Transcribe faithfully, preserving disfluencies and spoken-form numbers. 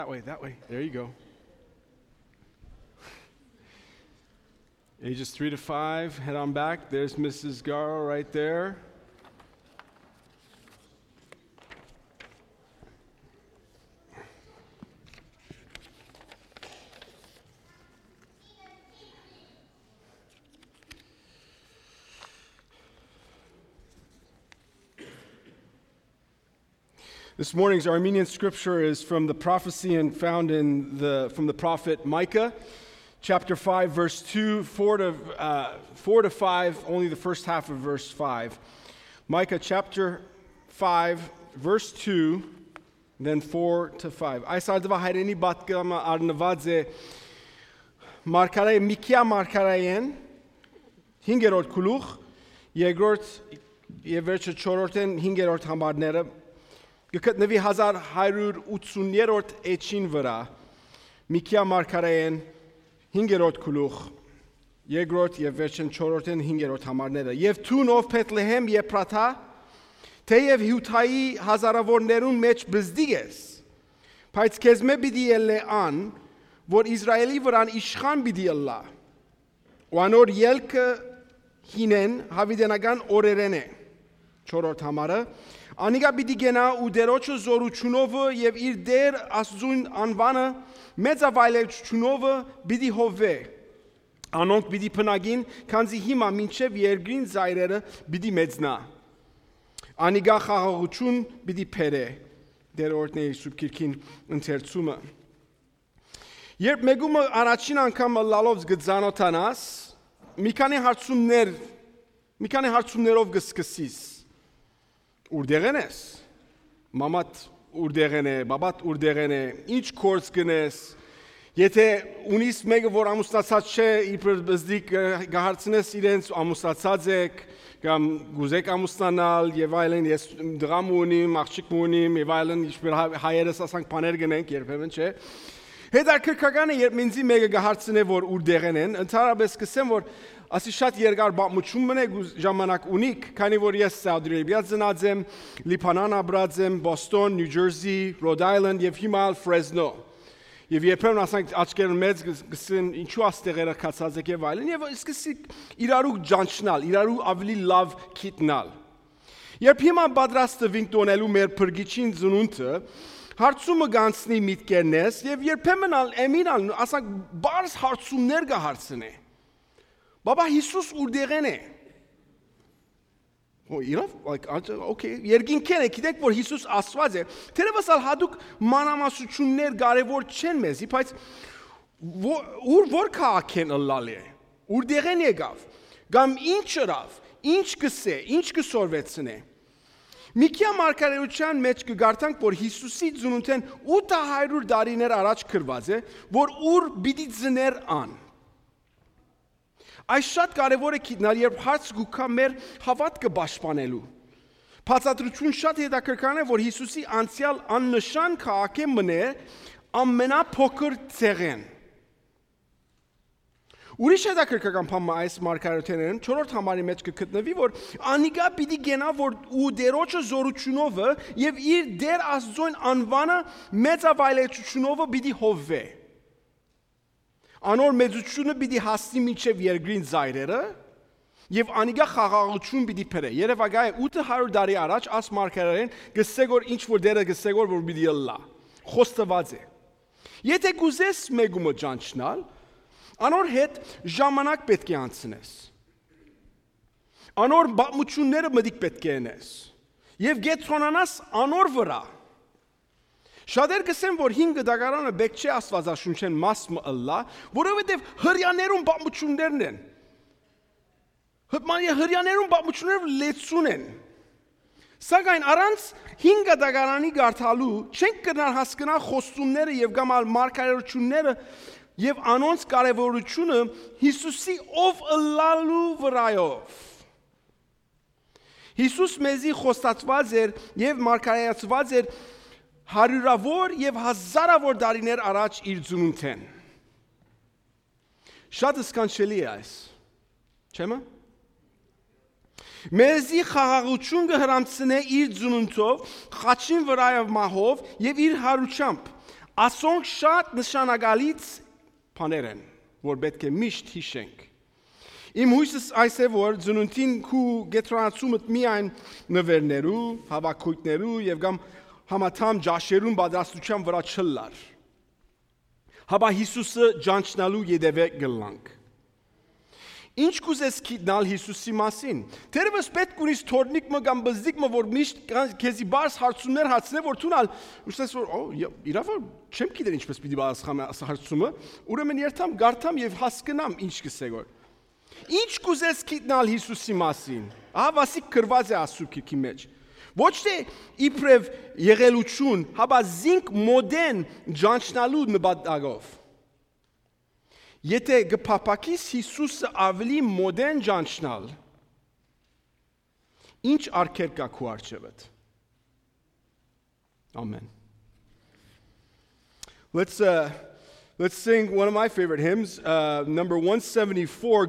That way, that way. There you go. Ages three to five, head on back. There's Missus Garrow right there. This morning's Armenian scripture is from the prophecy and found in the from the prophet Micah, chapter five, verse two, four to uh, four to five. Only the first half of verse five. Micah chapter five, verse two, then four to five. Այսարդվա հայրենի բատկամա արնված է մարգարե Միքիա մարգարեին հինգերորդ գլուխ, երկրորդ եւ վերջը չորրորդն հինգերորդ համարները գտնվի հազար հարյուր ութսուններորդ էջին վրա Միքիա մարգարեին հինգերորդ գլուխ, երկրորդ եւ վերջին չորրորդն հինգերորդ համարները եւ թուն ով Բեթլեհեմ Եփրաթա թեև Հյութայի հազարավորներուն մեջ բզդիգ ես բայց քեզ մե պիտի ելե ան որ Իսրայելի վրան իշխան պիտի ըլլա ու անոր ելքը հինեն հավիդենական օրերեն է չորրորդ համարը Անիգա պիտի գնա ու դերոջը զորությունովը եւ իր դեր Աստծուն անվանը մեծավայելչությունովը պիտի հովե Անոնք պիտի փնագին քանզի հիմա մինչեւ երկրին զայրերը պիտի մեծնա Անիգա խաղաղություն պիտի փերե դերորդն է Սուրբ Գիրքին ընթերցումը Երբ մեգումը առաջին անգամ լալով գծանոթանաս մի քանի հարցումներ մի քանի հարցումներով գսկսիս Ուրդեղեն ես, մամատ ուրդեղեն է, բաբատ ուրդեղեն է, ինչ կորց գնես, եթե ունիս մեկը, որ ամուսնացած չէ, իպր բզդիկ գահարցնես իրենց ամուսնացած եք, կամ գուզեք ամուսնանալ, և այլն, ես դղամ ունիմ, աղջիկ ունիմ, և այլն, ինչպեր հայերս ասանք պաներ գնենք, երբեմն չէ, հետաքրքրական է, երբ ինձի մեկը գահարցնե, որ ուրդեղեն են, ընդհանրապես կսեմ, որ ասի շատ երկար բամություն մնե ժամանակ ունիք, քանի որ ես Սաուդի Արաբիա ծնած եմ, Լիբանան ապրած եմ, Բոստոն, Նյու Ջերսի, Ռոդ Այլենդ եւ հիմա Ֆրեզնո։ Եվ երբեմն ասենք աչքերը մեծ գսեն ինչու աստեղերը քացած եք եւ այլն եւ սկսի իրարու ջանչնալ, իրարու ավելի լավ քիտնալ։ Երբ հիմա պատրաստվենք տոնելու մեր փրկիչին ծնունդը, հարցումը գանցնի միտքերնես եւ երբեմն էմինալ ասենք բարձ հարցումներ կհարցնի Baba Հիսուս ուրդեղեն է։ Օ, իրավ, like, okay, երկինքեն է, գիտեք, որ Հիսուս Աստված է։ Թերևս ալ հատուկ մանրամասնություններ կարևոր չեն մեզի, բայց ուր որ քաղաքեն ըլլալ է։ Ուրդեղեն եկավ։ Կամ ինչ ըրավ, ինչ կսե, ինչ կսորվեցնե։ Միքիա մարգարեության մեջ կգարտանք, որ Հիսուսի ծնունդեն ութ հարյուր տարիներ առաջ գրված է, որ ուր պիտի ծներ ան։ Այս շատ կարևոր է գիտնալ, երբ հարց գուքա մեր հավատքը պաշտպանելու։ Բացատրություն շատ հետաքրքրական է, որ Հիսուսի անցյալ աննշան քաղաքի մներ ամենափոքր ցեղեն։ Ուրիշ հետաքրքրական բան այս մարգարեութենեն չորրորդ համարի մեջ կգտնվի, որ անիգա պիտի գնա, որ ու դերոջը զորությունովը եւ իր դեր Աստծուն անվանը մեծավայելչությունովը պիտի հովվե։ Անոր մեծությունը պիտի հասնի մինչև երկրին զայրերը եւ անիգա խաղաղություն պիտի փրե։ Երևակայ ութ հարյուր տարի առաջ աս մարգարեն գսեգոր ինչ որ դերը գսեգոր որ պիտի ըլլա։ Խոստված է։ Եթե գուզես մեգումը ճանչնալ, անոր հետ ժամանակ պետք է անցնես։ Անոր բամությունները մտիկ պետք է անես։ Եվ գեցոնանաս անոր վրա։ Շատեր կսեն, որ հինգ դագարանը բեք չէ աստվածաշունչեն մաս ըլլա, որովհետև հրյաներուն բամություններն են։ Հրյաներուն բամությունները լեցուն են։ Սակայն առանց հինգ դագարանի գարտալու չենք կրնալ հասկանալ խոստումները եւ կամ մարգարեությունները եւ անոնց կարեւորությունը Հիսուսի ով ըլլալու վրայով։ Հիսուս մեզի խոստացված էր եւ մարգարեացված էր հարյուրավոր եւ հազարավոր տարիներ առաջ իր ծնունդեն։ Շատ սկանչելի է այս։ Չեմը։ Մեզի խաղաղություն կհրամցնե իր ծնունդով, խաչին վրայով մահով եւ իր հարությամբ։ Ասոնք շատ նշանակալից բաներ են, որ պետք է միշտ հիշենք։ Իմ հույսս այս է, որ ծնունդին քու գետրոնացումդ միայն նվերներու, հավաքույտներու եւ կամ համաթամ ջաշերուն պատրաստության վրա չլար։ Հաբա Հիսուսը ճանչնալու յետևե գլանք։ Ինչ կուզես գիտնալ Հիսուսի մասին։ Թերևս պետք ունիս թորնիկ մը կամ բզդիկ մը, որ միշտ քեզի բարձ հարցումներ հարցնե, որ թունալ, ուշտես որ, օ, իրավ որ չեմ գիտեր ինչպես պիտի պատասխանեմ այս հարցումը, ուրեմն երթամ, գարթամ եւ հասկանամ ինչ կսե որ։ Ինչ կուզես գիտնալ Հիսուսի մասին։ Ահա վասիկ գրված է ասուքի մեջ։ Ոչ թե իբրև եղելություն, հաբա զինք մոդեն ճանչնալու նպատակով։ Եթե գփափակիս Հիսուսը ավելի մոդեն ճանչնալ, ինչ արկեր կա քու առջևդ։ Amen. Let's uh, let's sing one of my favorite hymns, uh, number one seventy-four.